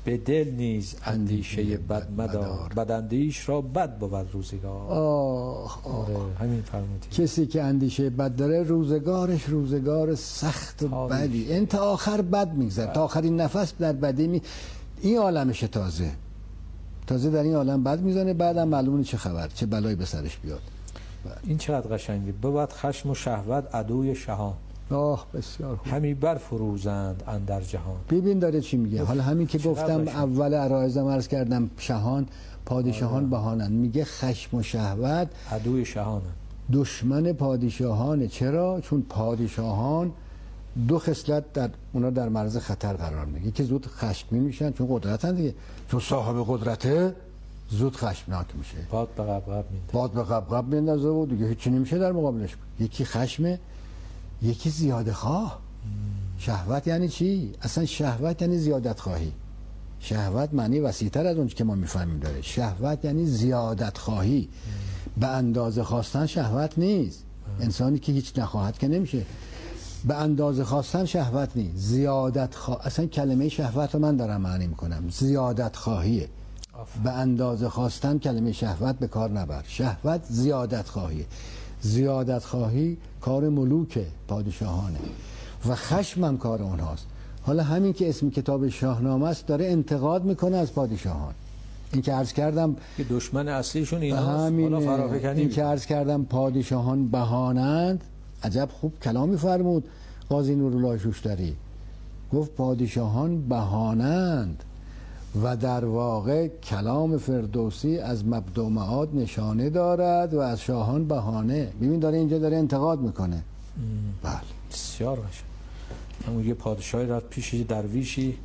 به دل نیز اندیشه بد مدار، بداندیش را بد بود روزگار. آه آره همین فرمودی. کسی که اندیشه بد داره روزگارش روزگار سخت و بدی، این تا آخر بد میگذره، تا آخرین نفس در بدی می... این عالمش تازه تازه در این عالم بد میزنه، بعدم معلومه چه خبر، چه بلایی به سرش بیاد. این چقدر قشنگه. بود خشم و شهوت عدوی شهان، آه بسیار خوب. همی برفروزند اندر جهان. ببین داره چی میگه. حالا همین که گفتم اول عرایزم عرض کردم، شهان پادشاهان بهانند، میگه خشم و شهوت عدوی شهانند، دشمن پادشاهانه. چرا؟ چون پادشاهان دو خصلت در اونا در معرض خطر قرار میگیره. یکی زود خشمگین میشن چون قدرتن دیگه، چون صاحب قدرته زود خشمناک میشه، باد به قبقب میندازه، باد به قبقب میندازه و دیگه هیچی نمیشه در مقابلش. یکی خشمه، یکی زیاده خواه. شهوت یعنی چی؟ اصلا شهوت یعنی زیادت خواهی. شهوت معنی وسیع‌تر از اون که ما میفهمیم داره. شهوت یعنی زیادت خواهی. به اندازه خواستن شهوت نیست. انسانی که هیچ نخواهد که نمیشه. به اندازه خواستن شهوت نیست، زیادت خواه. اصلا کلمه شهوت رو من دارم معنی میکنم، زیادت خواهیه. به اندازه خواستن کلمه شهوت به کار نبر. شهوت زیادت خواهیه. زیادت خواهی کار ملوک پادشاهانه و خشم هم کار اونهاست. حالا همین که اسم کتاب شاهنامه است داره انتقاد میکنه از پادشاهان. این که عرض کردم که دشمن اصلیشون ایناست. حالا فرافکنی این که عرض کردم پادشاهان بهانند، عجب خوب کلامی فرمود قاضی نورالله شوشتری. گفت پادشاهان بهانند و در واقع کلام فردوسی از مبدأ و معاد نشانه دارد و از شاهان بهانه. ببین داره اینجا داره انتقاد میکنه. بله بسیار باشه. همون یه پادشاهی رفت پیش درویشی،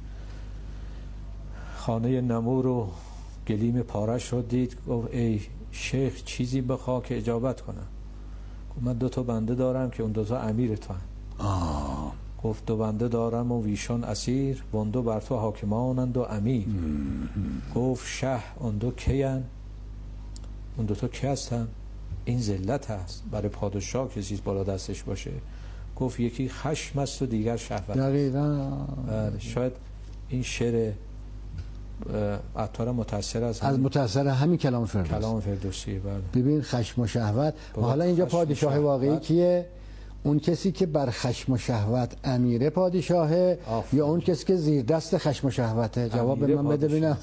خانه نمور و گلیم پارش رو دید. گفت ای شیخ چیزی بخوا که اجابت کنم. گفت من دو تا بنده دارم که اون دو تا امیر تو هم. آه. گفت دو بنده دارم و ویشان اسیر، وان دو بر تو حاکمانند و امیر. گفت شه اون دو کیان؟ اون دو تا کی هستن؟ این ذلت هست برای پادشاه که چیز بالا دستش باشه. گفت یکی خشم است و دیگر شهوت. دقیقاً. شاید این شعر عطار متأثر از از متأثر همین کلام فردوسی. کلام فردوسی بله. ببین خشم و شهوت. و حالا اینجا پادشاه واقعی کیه؟ اون کسی که بر خشم و شهوت امیره پادشاهه آفر. یا اون کسی که زیر دست خشم و شهوته؟ جواب به من بده ببینم.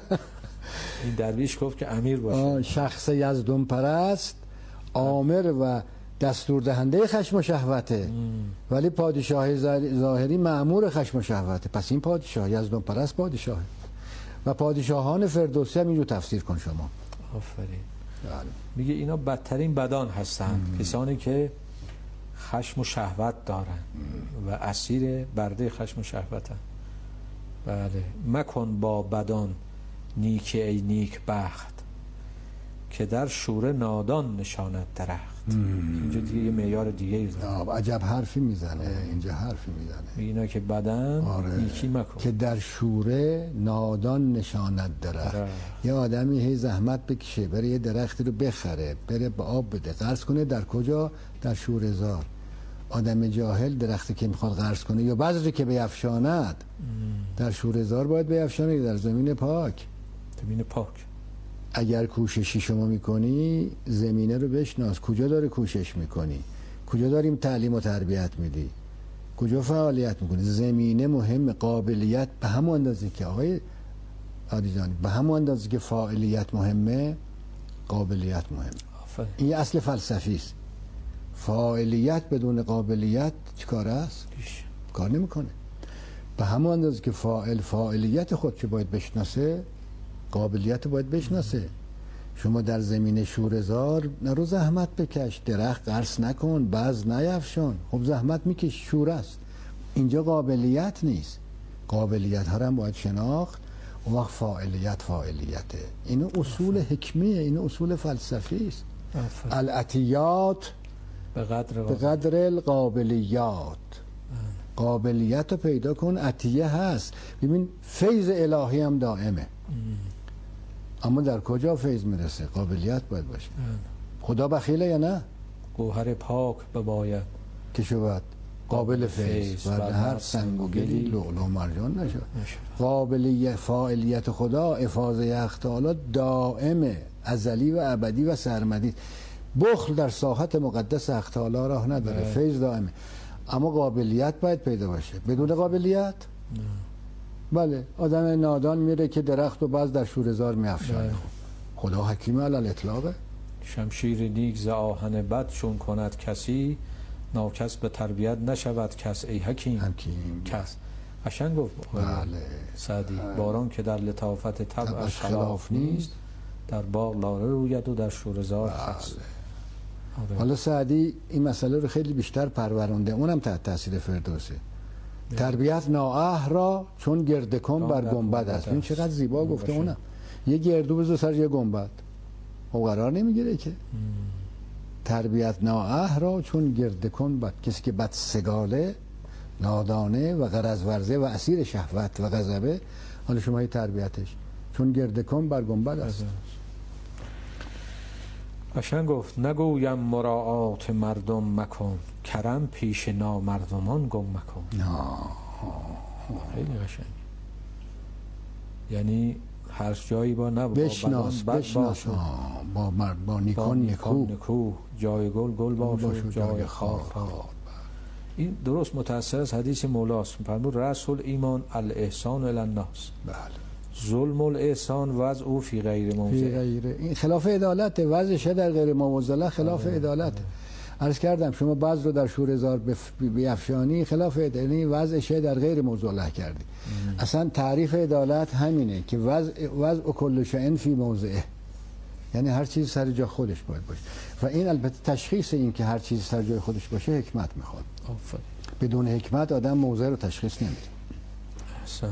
این درویش گفت که امیر باشه. شخص یزدان پرست، آمر و دستور دهنده خشم و شهوته، ولی پادشاه ظاهری مأمور خشم و شهوته. پس این پادشاه یزدان پرست پادشاهه. و پادشاهان فردوسی هم اینجور تفسیر کن شما. آفرین. میگه اینا بدترین بدان هستن، کسانی که خشم و شهوت دارن و اسیر برده خشم و شهوتن. بله. مکن با بدان نیکی ای نیک بخت، که در شوره نادان نشاند درخت. اینجا دیگه یه معیار دیگه ایزن. عجب حرفی میزنه. اینجا حرفی میزنه. اینا که بدن آره. نیکی مکن، که در شوره نادان نشاند درخت. درخت. یه آدمی هی زحمت بکشه بره یه درختی رو بخره، بره به آب بده، قرض کنه. در کجا؟ در شوره زار. آدم جاهل درختی که میخواد قرض کنه یا بذری که بیفشاند در شوره زار باید بیفشانه یا در زمین پاک. زمین پاک. اگر کوششی شما میکنی زمینه رو بشناس. کجا داره کوشش میکنی؟ کجا داریم تعلیم و تربیت میدی؟ کجا فعالیت میکنی؟ زمینه مهم. قابلیت به همون اندازه که آقای عادیجانی به همون اندازه که فعالیت مهمه، قابلیت مهمه. این اصل فلسفی است. فاعلیت بدون قابلیت چیکار است؟ کار نمیکنه. به همون اندازه که فاعل فاعلیت خودش باید بشناسه، قابلیت باید بشناسه. شما در زمین شوره‌زار نرو زحمت بکش، درخت قرص نکن، باز نیفشان. خب زحمت میکش، شوره است. اینجا قابلیت نیست. قابلیت ها هم باید شناخت. اون وقت فاعلیت فاعلیته. این اصول حکمیه، این اصول فلسفی است. العطیات به قدر به قدر القابلیات. قابلیت رو پیدا کن، عطیه هست. ببین فیض الهی هم دائمه. اما در کجا فیض میرسه؟ قابلیت باید باشه. خدا بخیله یا نه؟ گوهر پاک بباید که شود قابل فیض و هر سنگ و گلی لؤلؤ و مرجان نشد. قابل فاعلیت خدا افاضه حق تعالی دائمه، ازلی و ابدی و سرمدی. بخل در ساحت مقدس حق تعالی راه نداره. فیض دائمه، اما قابلیت باید پیدا باشه. بدون قابلیت نه. بله آدم نادان میره که درخت و باز در شوره‌زار میافشانه. خدا حکیم علی الاطلاقه. شمشیر نیک ز آهن بد چون کند کسی، ناکس به تربیت نشود کس ای حکیم. حکیم کس قشنگ گفت بله سعدی. باران که در لطافت طبعش خلاف نیست، در باغ لاله روید و در شوره‌زار خس. بله. حالا سعدی این مسئله رو خیلی بیشتر پرورانده، اونم تحت تاثیر فردوسه. تربیت نااهل را چون گردکن بر گنبد است. این چقدر زیبا گفته اونم. یه گردو بذار سر یه گنبد، او قرار نمیگیره که. تربیت نااهل را چون گردکن بر، کسی که بد سگاله، نادانه و غرض ورزه و اسیر شهوت و غضبه، حالا شما هی تربیتش چون گردکن بر گنبد است. قشنگ گفت نگویم مراعات مردم مکن، کرم پیش نامردمان گم مکن. خیلی قشنگ. یعنی هر جایی با نبود بشناس بشناس با مرد با نیکان نکو نکو، جای گل گل باش و جای خار خار. این درست متأثر از حدیث مولاست. فرمود رسول ایمان الاحسان الی الناس. بله. ظلم الاحسان وضع او فی غیر موضع. فی غیر، این خلاف عدالت، وضعش در غیر موضع خلاف عدالت. عرض کردم شما بعض رو در شوره‌زار بیفشانی خلاف عدالت، وضعش در غیر موضع کردی. ام. اصلا تعریف عدالت همینه که وضع وضع کل شیء فی موضعه، یعنی هر چیز سر جای خودش باید باشه. و این البته تشخیص این که هر چیز سر جای خودش باشه حکمت میخواد. آفرین. بدون حکمت آدم موضع رو تشخیص نمیده. احسن.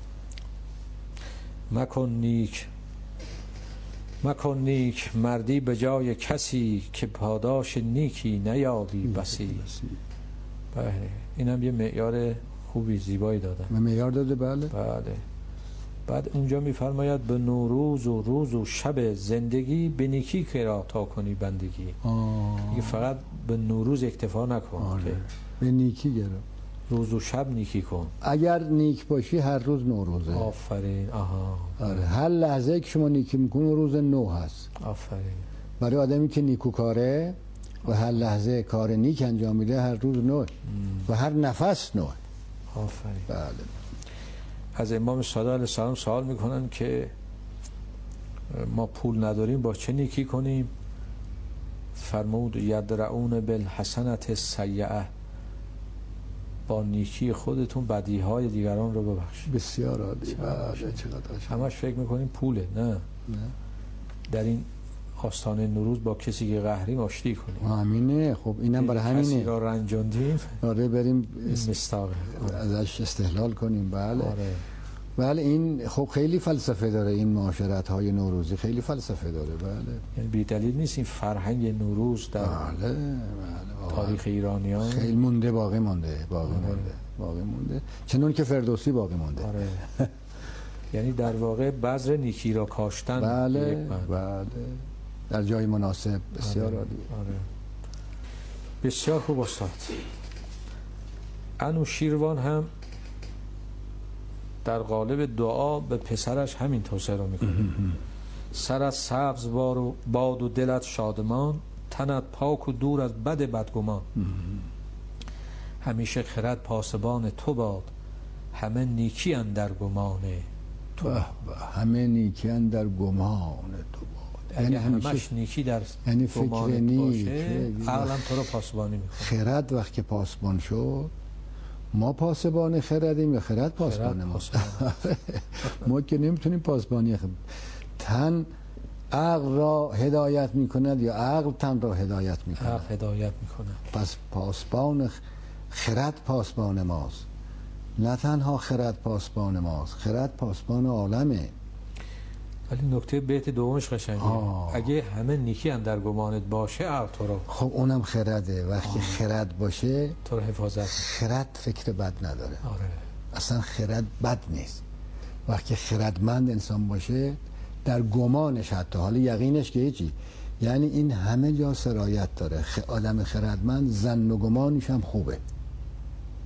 مکن نیک مکن نیک مردی به جای کسی، که پاداش نیکی نیابی بسی. بله اینم یه معیار خوبی زیبایی دادن. معیار داده بله. بله. بعد اونجا میفرماید به نوروز و روز و شب زندگی، به نیکی که را تا کنی بندگی. دیگه فقط به نوروز اکتفا نکن. آره. که به نیکی گرا. روز و شب نیکی کن. اگر نیک باشی هر روز نوروزه. آفرین. آها. آره. هر لحظه که شما نیکی میکنی روز نو هست. آفرین. برای آدمی که نیکوکاره و هر لحظه کار نیک انجام میده هر روز نو و هر نفس نو. آفرین. بله. از امام صادق علیه السلام سوال میکنن که ما پول نداریم با چه نیکی کنیم؟ فرمود یدرعون بالحسنة السیئة، با نیکی خودتون بدیهای دیگران رو ببخشید. بسیار عالی. بله چقدر همش فکر میکنیم پوله. نه نه، در این آستانه نوروز با کسی که قهریم آشتی کنیم. همینه. خب اینم برای همینه کسی را رنجاندیم. آره بریم مستاقه ازش استحلال کنیم. بله. آره. بله این خب خیلی فلسفه داره، این معاشرت های نوروزی خیلی فلسفه داره. بله یعنی بی دلیل نیست این فرهنگ نوروز در بله. بله. تاریخ ایرانیان خیلی مونده، باقی مونده باقی آره. مونده باقی مونده چنون که فردوسی باقی مونده. آره. یعنی در واقع بذر نیکی را کاشتن. بله بله در جای مناسب. بسیار عالی. آره. آره. بسیار خوب استاد. انوشیروان هم در قالب دعا به پسرش همین توصیه رو میکنه. سرت سبز باد و دلت شادمان، تنت پاک و دور از بد بدگمان. همیشه خرد پاسبان تو باد، همه نیکی اندر گمان تو. همه نیکی اندر گمان تو باد. یعنی همش نیکی در یعنی فکر نیک عقلم تو رو پاسبانی میکنه. خرد وقتی پاسبان شد، ما پاسبان خردیم یا خرد پاسبان ما؟ ما که نمیتونیم پاسبانی خرد. تن عقل را هدایت میکند یا عقل تن را هدایت میکند؟ عقل هدایت میکنه. پس پاسبان خرد پاسبان ماست، نه تنها خرد پاسبان ماست، خرد پاسبان عالمه. ولی نکته بیت دومش قشنگه. اگه همه نیکی اندر گمانت باشه عقل تو رو. خب اونم خرده. وقتی آه. خرد باشه تو رو حفاظت. خرد فکر بد نداره. آره. اصلا خرد بد نیست. وقتی خردمند انسان باشه در گمانش حتی حالا یقینش که هیچی، یعنی این همه جا سرایت داره. آدم خردمند زن و گمانش هم خوبه.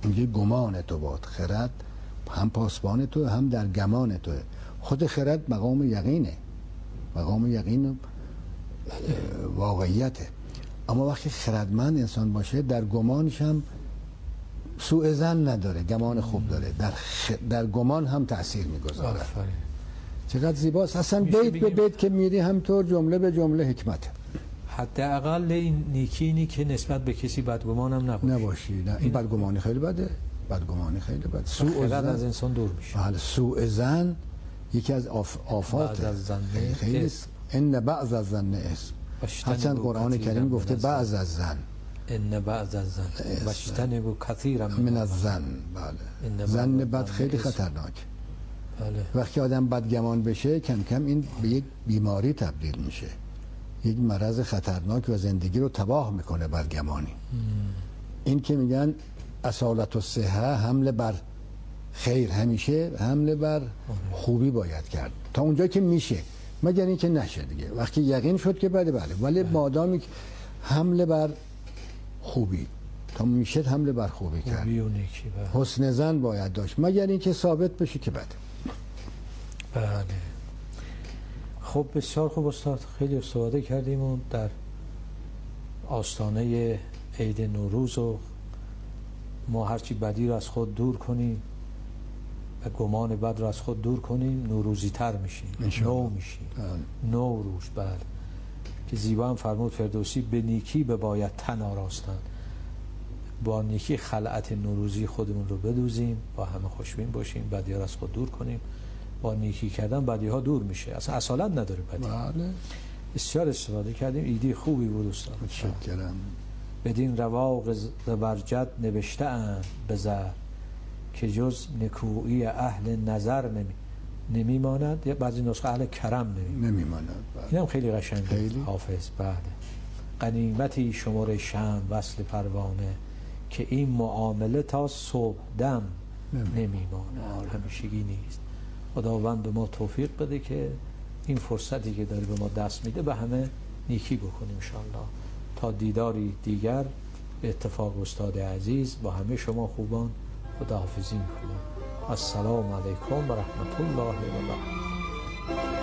میگه گمان تو باد، خرد هم پاسبان تو هم در گمان تو. خود خرد مقام یقینه، مقام یقین واقعیته. اما وقتی خردمند انسان باشه در گمانش هم سوء ظن نداره، گمان خوب داره، در خ... در گمان هم تأثیر میگذاره. چقدر زیباست. اصلا بیت به بیت که میری همطور جمله به جمله حکمته. حداقل این نیکی اینی که نسبت به کسی بدگمان هم نباشی. نباشی نه، این بدگمانی خیلی بده، بدگمانی خیلی بده. سوء ظن از انسان دور میشه. بله، سوء ظن یکی از آف... آفاته. خیلی, خیلی ان بعض از ظن اسم. حسن قرآن کریم گفته بعض از ظن، ان بعض از ظن واجتنبوا کثیرا من الظن. بله، ظن بد خیلی خطرناک. بله. وقتی آدم بدگمان بشه کم کم این به یک بیماری تبدیل میشه، یک مرض خطرناک و زندگی رو تباه میکنه بدگمانی. این که میگن اصالت الصحه، حمله بر خیر همیشه حمله بر خوبی باید کرد تا اونجا که میشه، مگر اینکه نشه دیگه. وقتی یقین شد که بله بله، ولی مادامی که حمله بر خوبی تا میشه حمله بر خوبی کرد، خوبی و نیکی. بله. حسن ظن باید داشت مگر اینکه ثابت بشه که بده. بله. خب بسیار خوب استاد، خیلی استفاده کردیم و در آستانه عید نوروز و ما هرچی بدی رو از خود دور کنیم و گمان بد رو از خود دور کنیم نوروزی تر میشیم، نو میشیم. نوروز. بله، که زیبا هم فرمود فردوسی به نیکی بباید تن آراستن. با نیکی خلعت نوروزی خودمون رو بدوزیم، با همه خوشبین باشیم، بدی ها رو از خود دور کنیم. با نیکی کردن بدی ها دور میشه، اصلا اصالت نداره بدی. بله. بسیار استفاده کردیم، ایدی خوبی بود استاد. متشکرم. بدین رواق زبرجد نوشته اند بزر که جز نکویی اهل نظر نمی نمیماند. یا بعضی نسخه اهل کرم نمی نمیماند. این هم خیلی قشنگه حافظ. بله. غنیمتی شمار شمع وصل پروانه که این معامله تا صبح دم نمیماند. همیشگی نیست. خداوند به ما توفیق بده که این فرصتی که داره به ما دست میده به همه نیکی بکنیم انشاءالله. تا دیداری دیگر به اتفاق استاد عزیز با همه شما خوبان خداحافظی میکنم. السلام علیکم و رحمت الله و برکاته.